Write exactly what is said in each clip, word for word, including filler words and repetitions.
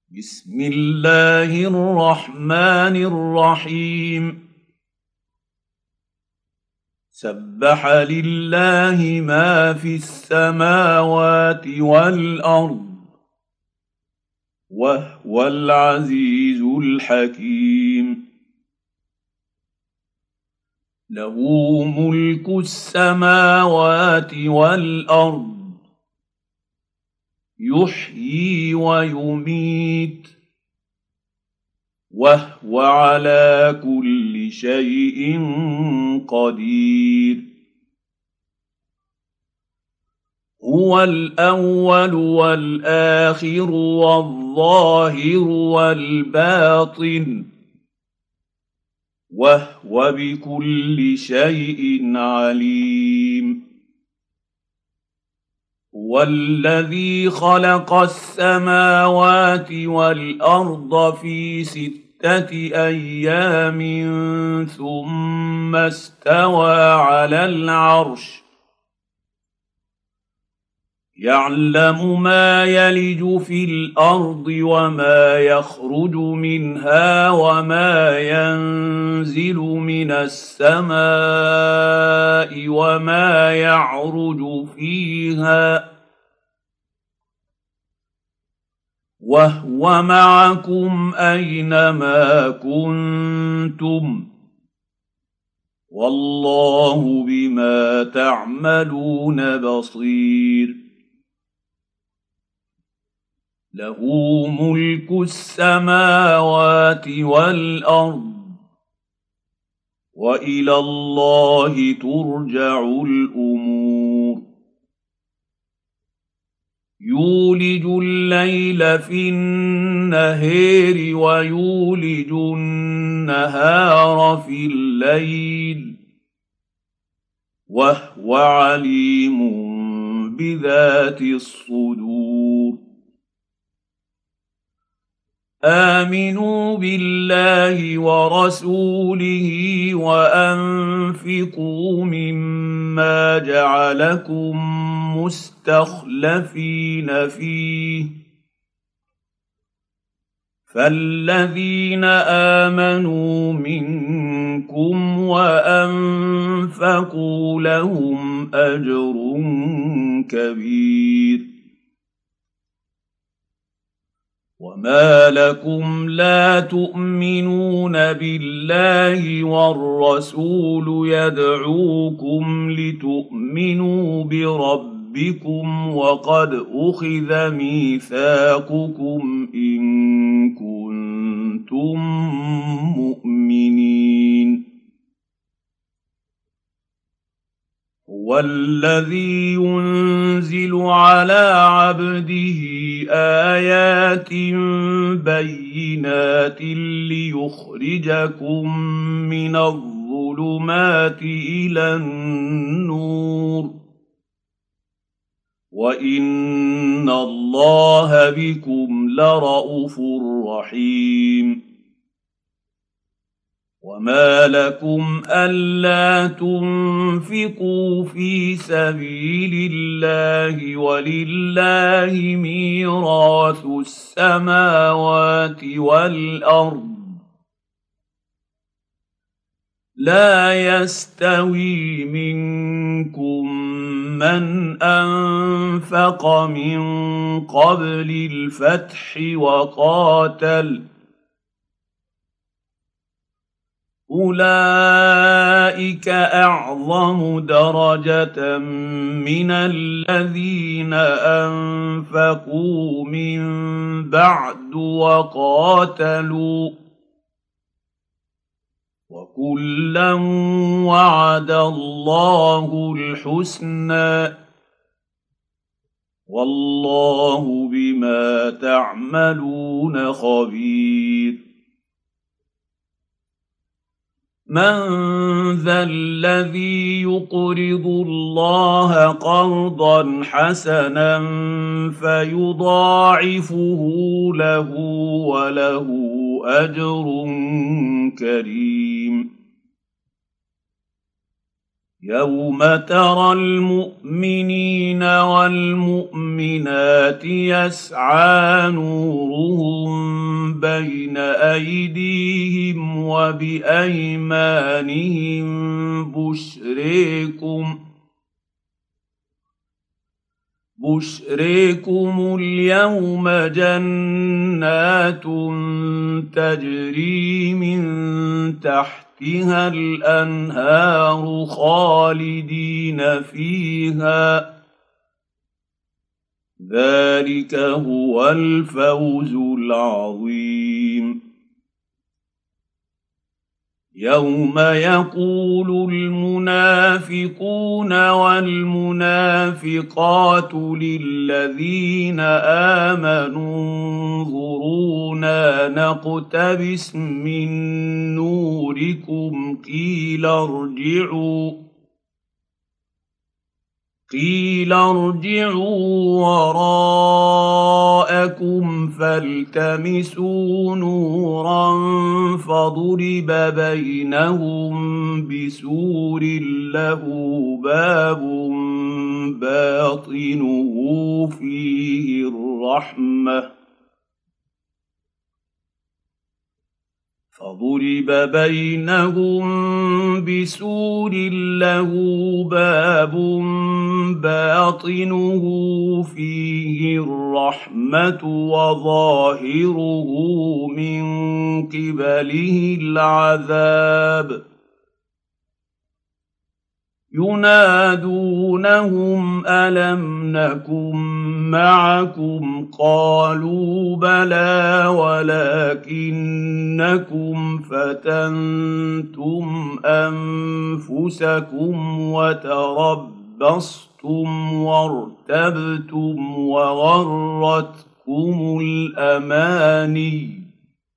بسم الله الرحمن الرحيم. سبح لله ما في السماوات والأرض وهو العزيز الحكيم. له ملك السماوات والأرض يحيي ويميت وهو على كل شيء قدير. هو الأول والآخر والظاهر والباطن وهو بكل شيء عليم. هو الذي خلق السماوات والأرض في ستة أيام ثم استوى على العرش يعلم ما يلج في الأرض وما يخرج منها وما ينزل من السماء وما يعرج فيها وهو معكم أينما كنتم والله بما تعملون بصير. له ملك السماوات والأرض وإلى الله ترجع الأمور. يولج الليل في النهار ويولج النهار في الليل وهو عليم بذات الصدور. آمنوا بالله ورسوله وأنفقوا مما جعلكم مستخلفين فيه فالذين آمنوا منكم وأنفقوا لهم أجر كبير. وما لكم لا تؤمنون بالله والرسول يدعوكم لتؤمنوا بربكم وقد أخذ ميثاقكم إن كنتم مؤمنين. هو الذي ينزل على عبده آيات بينات ليخرجكم من الظلمات إلى النور وإن الله بكم لرءوف رحيم. وما لكم ألا تنفقوا في سبيل الله ولله ميراث السماوات والأرض لا يستوي منكم من أنفق من قبل الفتح وقاتل أولئك أعظم درجة من الذين أنفقوا من بعد وقاتلوا وكلا وعد الله الحسنى والله بما تعملون خبير. من ذا الذي يقرض الله قرضا حسنا فيضاعفه له وله أجر كريم. يوم ترى المؤمنين والمؤمنات يسعى نورهم بين أيديهم وبأيمانهم بشريكم بشريكم اليوم جنات تجري من تحتها الأنهار خالدين فيها ذلك هو الفوز العظيم. يوم يقول المنافقون والمنافقات للذين آمنوا انظرونا نقتبس من نوركم قيل ارجعوا قيل ارجعوا وراءكم فالتمسوا نورا فضرب بينهم بسور له باب باطنه فيه الرحمة فضرب بينهم بسور له باب باطنه فيه الرحمة وظاهره من قبله العذاب ينادونهم ألم نكن معكم قالوا بلى ولكنكم فتنتم أنفسكم وتربصتم وارتبتم وغرتكم الأماني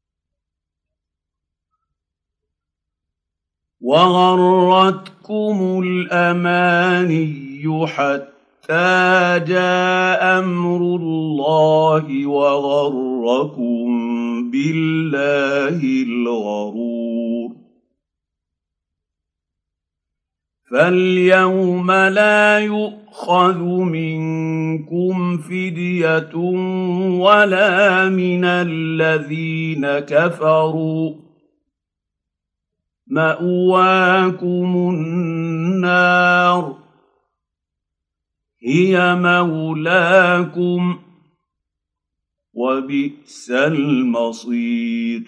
وغرتكم الأماني حتى جاء أمر الله وغركم بالله الغرور. فاليوم لا يؤخذ منكم فدية ولا من الذين كفروا مأواكم النار هي مولاكم وبئس المصير.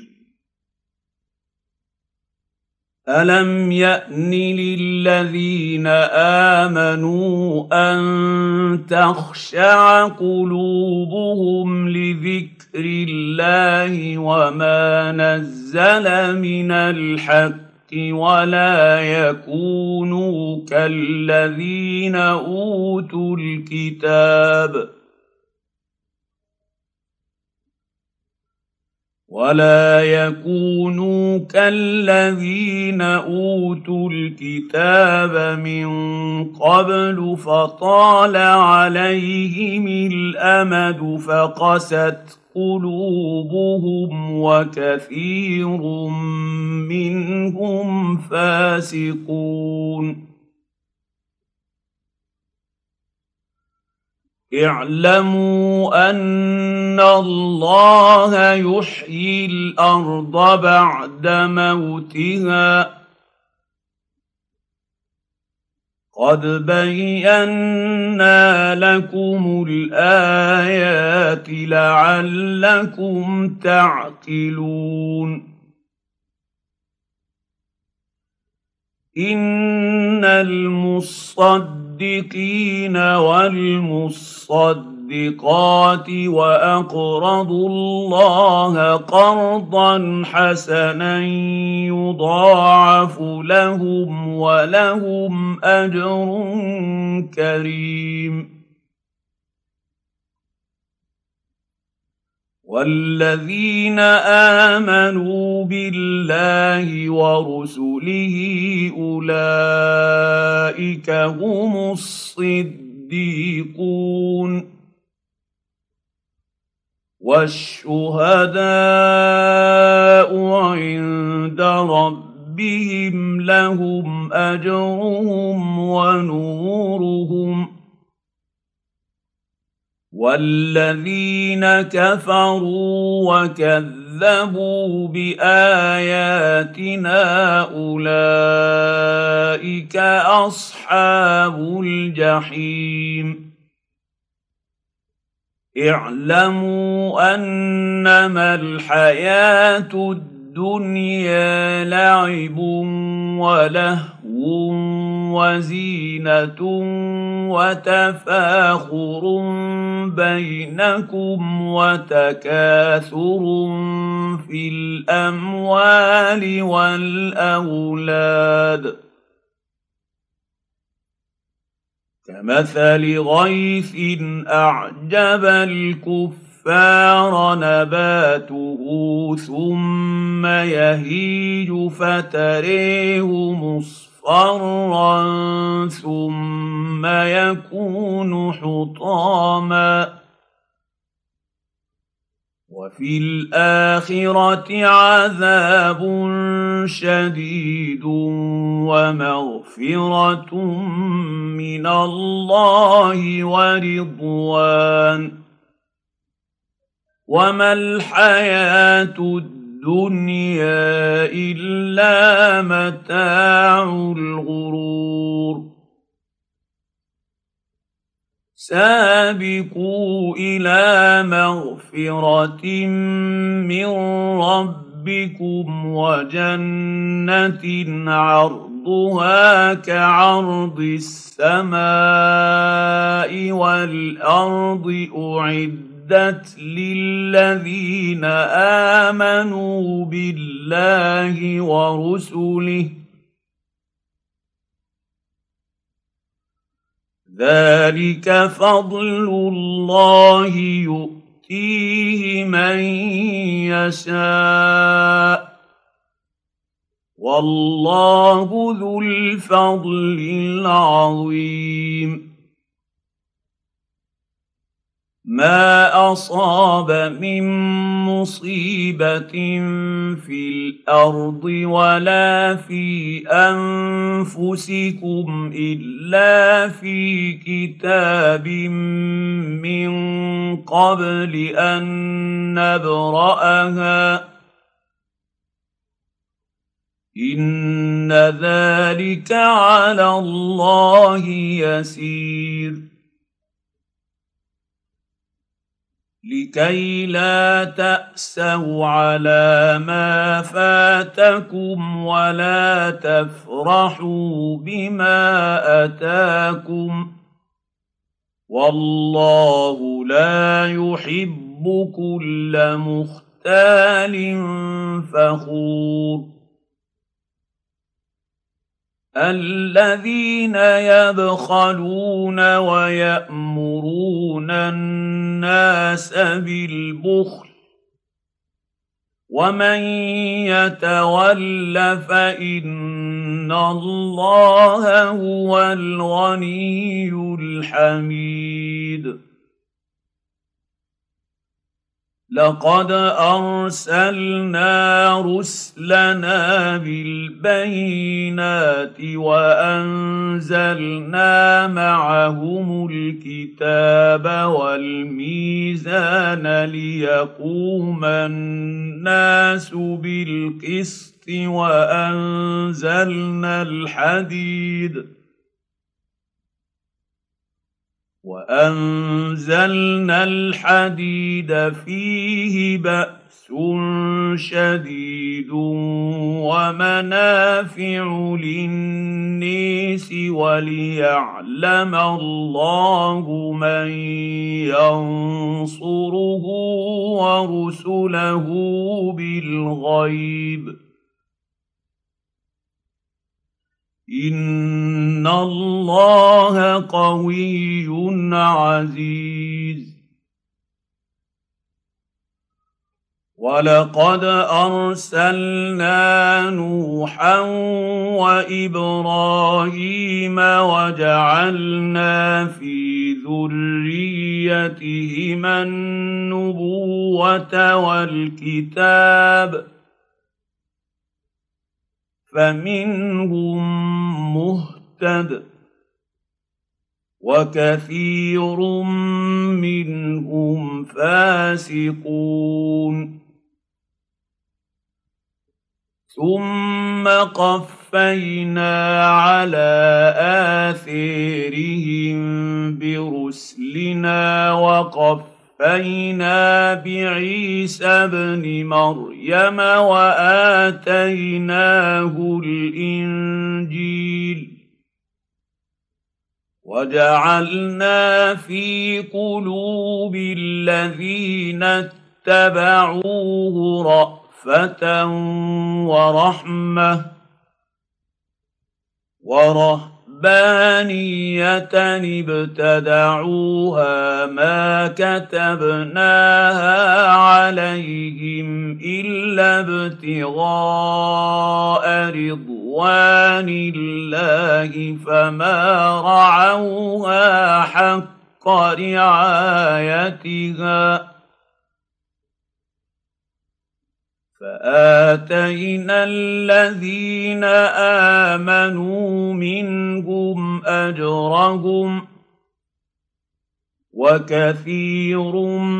ألم يأن للذين آمنوا أن تخشع قلوبهم لذكر الله وما نزل من الحق ولا يكونوا كالذين أوتوا الكتاب ولا يكونوا كالذين أوتوا الكتاب من قبل فطال عليهم الأمد فقست قلوبهم وكثير منهم فاسقون. اعلموا أن الله يحيي الأرض بعد موتها قد بينا لكم الآيات لعلكم تعقلون. إن المصدقين والمصدقات وأقرضوا الله قرضا حسنا يضاعف لهم ولهم أجر كريم. والذين آمنوا بالله ورسله أولئك هم الصديقون والشهداء عند ربهم لهم أجرهم ونورهم والذين كفروا وكذبوا بآياتنا أولئك أصحاب الجحيم اعلموا أنما الحياة الدنيا لعب ولهو وزينة وتفاخر بينكم وتكاثر في الأموال والأولاد كمثل غيث أعجب الكفار نباته ثم يهيج فتريه مصفرا ثم يكون حطاما وفي الآخرة عذاب شديد ومغفرة من الله ورضوان وما الحياة الدنيا إلا متاع الغرور سابقوا إلى مغفرة من ربكم وجنة عرضها كعرض السماء والأرض أعدت للذين آمنوا بالله ورسله ذلك فضل الله يؤتيه من يشاء والله ذو الفضل العظيم ما أصاب من مصيبة في الأرض ولا في أنفسكم إلا في كتاب من قبل أن نبرأها إن ذلك على الله يسير لكي لا تأسوا على ما فاتكم ولا تفرحوا بما أتاكم والله لا يحب كل مختال فخور الذين يبخلون ويأمرون الناس بالبخل ومن يتول فإن الله هو الغني الحميد لقد أرسلنا رسلنا بالبينات وأنزلنا معهم الكتاب والميزان ليقوم الناس بالقسط وأنزلنا الحديد وأنزلنا الحديد فيه بأس شديد ومنافع للناس وليعلم الله من ينصره ورسله بالغيب إن الله قوي عزيز ولقد أرسلنا نوحا وإبراهيم وجعلنا في ذريتهما النبوة والكتاب فمنهم مهتد وكثير منهم فاسقون. ثم قفينا على آثارهم برسلنا وقفينا بعيسى ابن مريم وآتيناه الإنجيل وجعلنا في قلوب الذين اتبعوه رأفة ورحمة ورهبانية ابتدعوها ما كتبناها عليهم إلا ابتغاء رضوان الله فما رعوها حق رعايتها فآتينا الذين آمنوا منهم أجرهم وكثير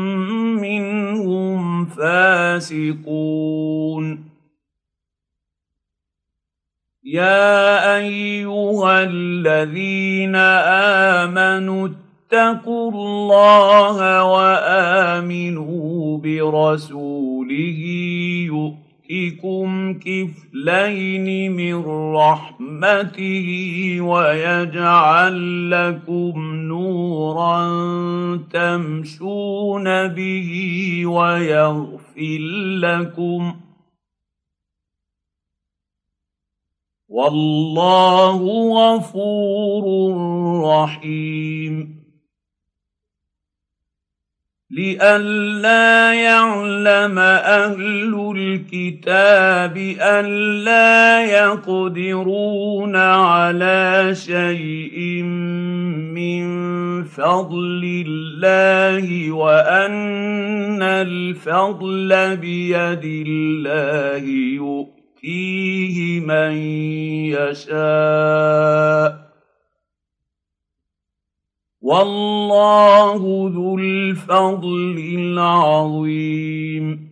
منهم فاسقون. يا أيها الذين آمنوا اتقوا الله وآمنوا برسوله يؤتكم كفلين من رحمته ويجعل لكم نورا تمشون به ويغفر لكم والله غفور رحيم. لئلا يعلم أهل الكتاب ألا يقدرون على شيء من فضل الله وأن الفضل بيد الله يؤتيه من يشاء والله ذو الفضل العظيم.